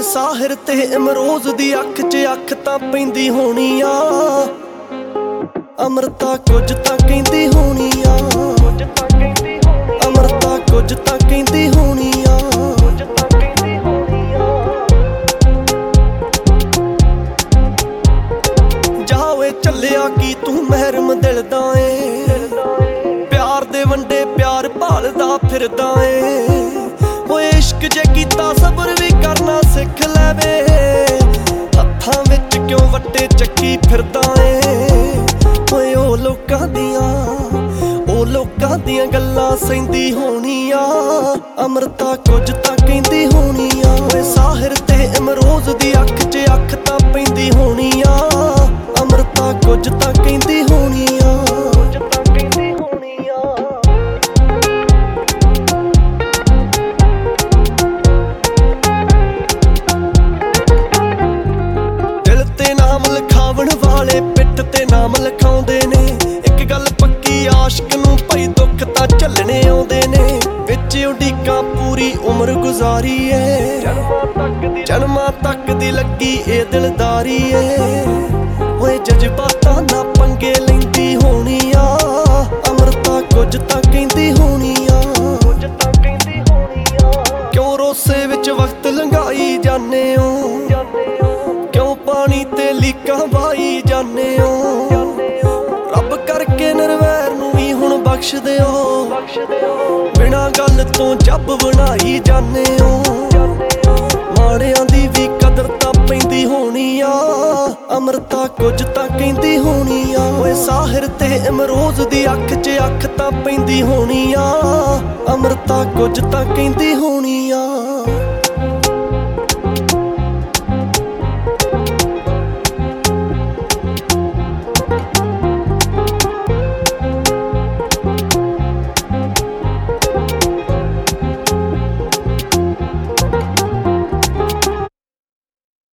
ਸਾਹਿਰ ਤੇ ਇਮਰੋਜ਼ ਦੀ ਅੱਖ 'ਚ ਅੱਖ ਤਾਂ ਪੈਂਦੀ ਹੋਣੀ ਆ। ਅਮਰਤਾ ਕੁਝ ਤਾਂ ਕਹਿੰਦੀ ਹੋਣੀ ਆ। ਅਮਰਤਾ ਕੁਝ ਤਾਂ ਕਹਿੰਦੀ ਹੋਣੀ ਆ। ਜਾ ਓਏ ਚੱਲਿਆ ਕੀ ਤੂੰ ਮਹਿਰਮ ਦਿਲ ਦਾ ਏ। ਪਿਆਰ ਦੇ ਵੰਡੇ ਪਿਆਰ ਭਾਲਦਾ ਫਿਰਦਾ ਏ। ਓਏ ਇਸ਼ਕ ਜੇ ਕੀਤਾ ਸਬਰ ਵੀ ਕਰਨਾ ਸਿੱਖ ਲੈਵੇ। ਹੱਥਾਂ ਵਿੱਚ ਕਿਉਂ ਵੱਟੇ ਚੱਕੀ ਫਿਰਦਾ ਏ। ਓਏ ਉਹ ਲੋਕਾਂ ਦੀਆਂ ਗੱਲਾਂ ਸਹਿੰਦੀ ਹੋਣੀ ਆ। ਅਮਰਤਾ ਕੁਝ ਤਾਂ ਕਹਿੰਦੀ ਹੋਣੀ ਆ। ਓਏ ਸਾਹਿਰ ਤੇ ਇਮਰੋਜ਼ ਦੀ ਅੱਖ 'ਚ ਅੱਖ ਤਾਂ ਪੈਂਦੀ ਹੋਣੀ ਆ। ਅਮਰਤਾ ਕੁਝ ਤਾਂ ਕਹਿੰਦੀ ਹੋਣੀ ਆ। ਦਿਲ ਤੇ ਨਾਮ ਲਿਖਾਵਣ ਵਾਲੇ ਪਿੱਠ ਤੇ ਨਾਮ ਲਿਖਾਉਂਦੇ ਨੇ। ਇੱਕ ਗੱਲ ਪੱਕੀ ਆਸ਼ਕ ਨੂੰ ਭਾਈ ਦੁੱਖ ਤਾਂ ਝੱਲਣੇ ਆਉਂਦੇ ਨੇ। ਵਿੱਚ ਉਡੀਕਾਂ ਪੂਰੀ ਉਮਰ ਗੁਜ਼ਾਰੀ ਏ। ਜਨਮਾਂ ਤੱਕ ਦੀ ਲੱਗੀ ਇਹ ਦਿਲਦਾਰੀ ਏ। ਓਏ ਜਜ਼ਬਾਤਾਂ ਨਾਲ ਪੰਗੇ ਲੈਂਦੀ ਹੋਣੀ ਆ। ਅਮਰਤਾ ਕੁਝ ਤਾਂ ਕਹਿੰਦੀ ਹੋਣੀ ਆ। ਕਿਉਂ ਰੋਸੇ ਵਿੱਚ ਵਕਤ ਲੰਘਾਈ ਜਾਂਦੇ ਓ। ਕਿਉਂ ਪਾਣੀ ਤੇ ਲੀਕਾਂ ਵਾਈ ਜਾਂਦੇ ਓ। ਰੱਬ ਕਰਕੇ ਨਿਰਵੈਰ ਨੂੰ ਵੀ ਹੁਣ ਬਖਸ਼ ਦਿਓ। ਬਿਨਾਂ ਗੱਲ ਤੋਂ ਜੱਬ ਬਣਾਈ ਜਾਂਦੇ ਓ। ਮਾੜਿਆਂ ਦੀ ਵੀ ਕਦਰ ਤਾਂ ਪੈਂਦੀ ਹੋਣੀ ਆ। ਅਮਰਤਾ ਕੁਝ ਤਾਂ ਕਹਿੰਦੀ ਹੋਣੀ ਆ। ਓਏ ਸਾਹਿਰ ਤੇ ਇਮਰੋਜ਼ ਦੀ ਅੱਖ 'ਚ ਅੱਖ ਤਾਂ ਪੈਂਦੀ ਹੋਣੀ ਆ। ਅਮਰਤਾ ਕੁਝ ਤਾਂ ਕਹਿੰਦੀ ਹੋਣੀ।